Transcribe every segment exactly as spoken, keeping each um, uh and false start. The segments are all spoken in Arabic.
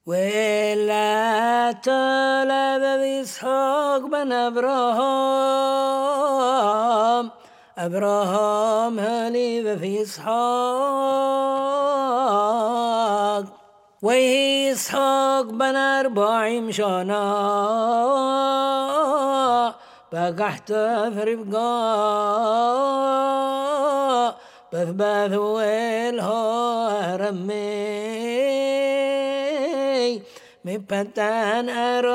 ولا تولد إسحاق بن أبراهام أبراهام هلي في إسحاق وهي إسحاق بن أربعين شنا بقحت في ربقا بثبث والهرمي مبتان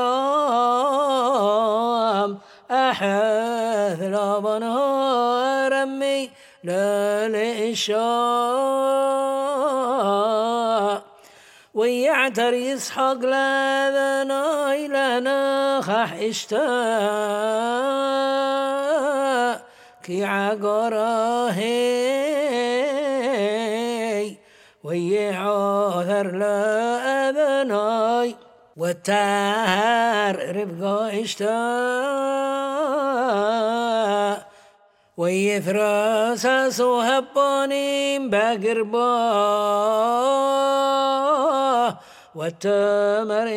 أرام أحث لبن هرمي للإشاء ويعتر يسحق لذنا إلنا خح اشتاء كي عقراهي ويعوثر لأذناي والتهر ربقا اشتاء ويفرس سهبانين بقرباه والتمر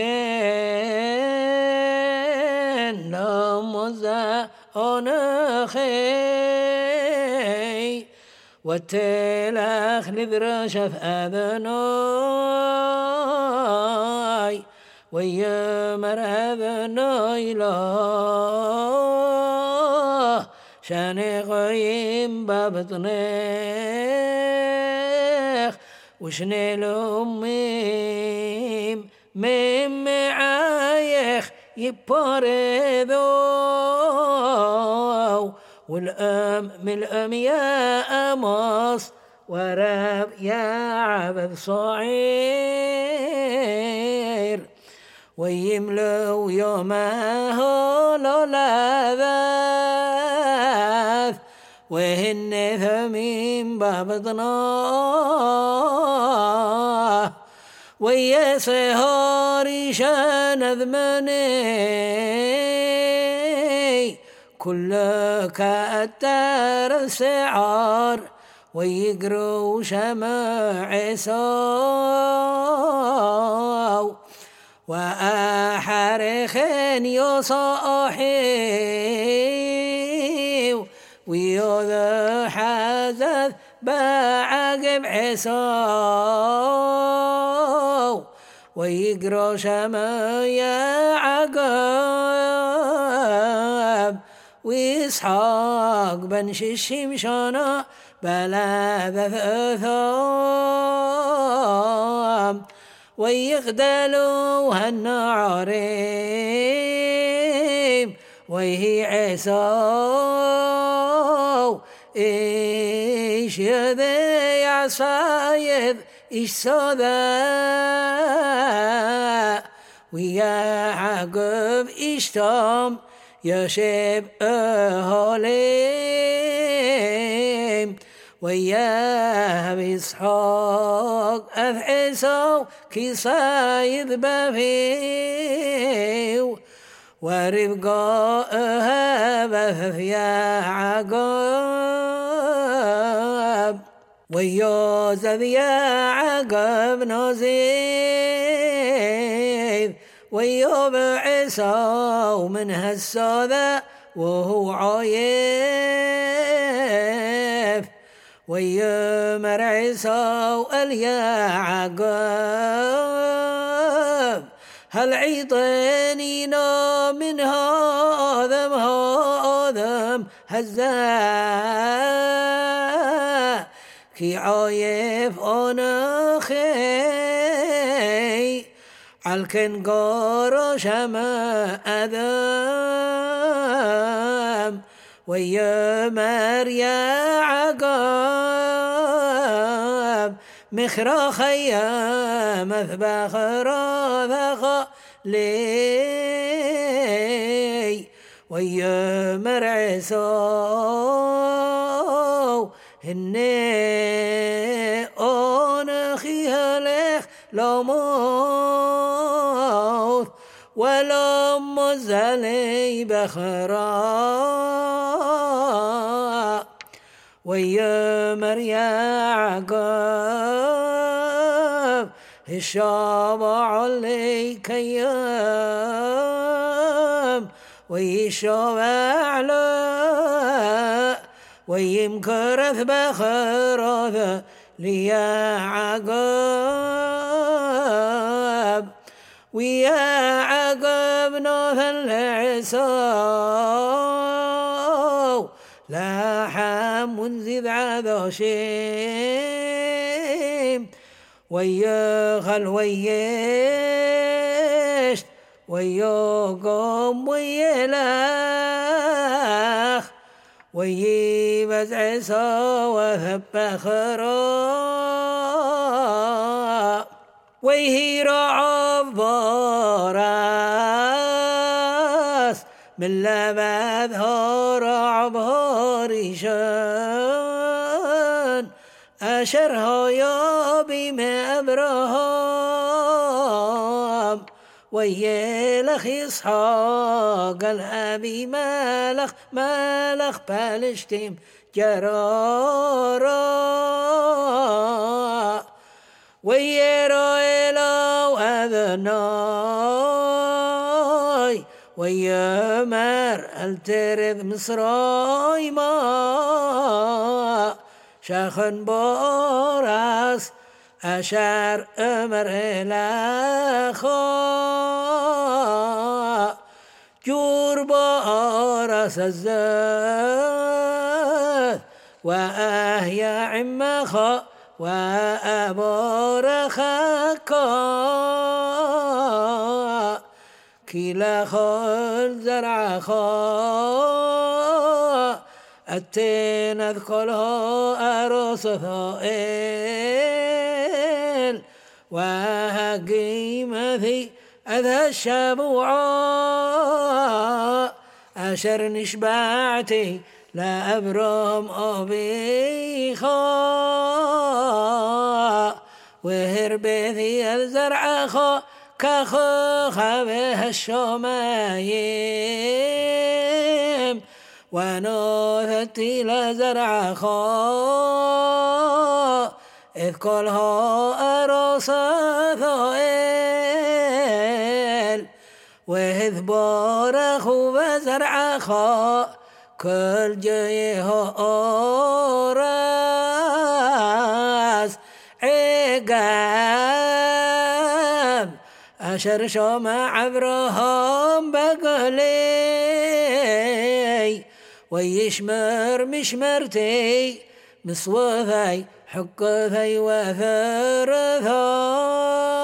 يمكن لمزة أنخي والتلاخ لذرشف أذناي ويمر أذناي لا شاني غيم ببطنيخ وشني لأميم ميم معايخ يباردو والأم من الأم يا أماس وراب يا عبد صعير ويملو يومه لولاذاث وهن ثمين بابطناه ويا سهاري شان ذمني كل كأتر السعار ويقروا شمع ساو وأحرخ يصاحي ويوذا حزث بعقب عصاو ويقرأ شمايا عقاب ويسحاق بن شمشانا بلا ثثام ويغدلوا هالنعريم وهي عصاو إيش يذي عصايد إيش صدا ويا عقب إيش تام يشب أهاليم ويا بإسحاق أذعسو كي صايد بفيو وربقاءها بث يا عقاب ويوزذ يا عقاب نزيد ويوب عصاو من هالسوذا وهو عايف ويمر عصاو اليا عقاب هل عيطانينا من هذا هذا هزا كي عايف انا خي عالكن قارو شما أذام ويمر يا عقاب مخرا خيا مثبخ راذخ لي ويمر عصاو هني أنخي هلخ لموت ولم زلي بخرا ويمر يا عقاب الشابع عليك يوم ويشابع له ويمكرث بخرث ليا عقب ويا عقب نوث العسو لا حم ونزيد عذوشيم ويخل ويشت ويقوم ويلاخ ويبز عسى وثب خراء ويهيرع بوراس من لبث هرع بهريشان أشرها يا بما أبراهام ويلخ إسحاق الأبي مالخ مالخ بالشتم جرارا ويرا إلو أذناي ويمر الترذ مصراي ما شاخن بوراس أشار أمر الأخاء جور بوراس الزاث وأهيا عمخا وأبور خاكا كلا خل زرع خا التين أذكرها أرس ثائل وهقيمتي أذى الشبوعاء أشر نشبعتي لا أبرم أبيخا وهربثي الزرع خا كخو خبه الشمايم ونوثتي لزرع خا إذ كلها أرس ثائل وإذ بارخ وزرع خا كل جيه أوراس عقاب أشر شمع أبراهام بقلي ويشمر مشمرتي مصوثي حقثي وثرثا